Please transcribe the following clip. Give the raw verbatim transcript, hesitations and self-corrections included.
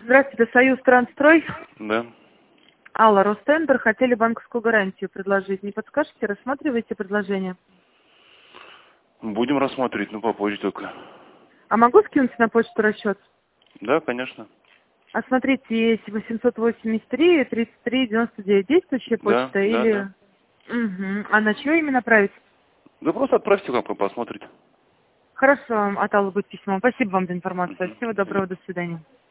Здравствуйте, Союз Трансстрой. Да. Алла, Ростендер. Хотели банковскую гарантию предложить. Не подскажете, рассматриваете предложение? Будем рассматривать, но попозже только. А могу скинуть на почту расчет? Да, конечно. А смотрите, есть восемьсот восемьдесят три тридцать три девяносто девять. Действующая Да, почта да, или... да. Угу. А на чье именно отправить? Да просто отправьте, как вы посмотрите. Хорошо, от Аллы будет письмо. Спасибо вам за информацию. Мгм. Всего доброго, до свидания.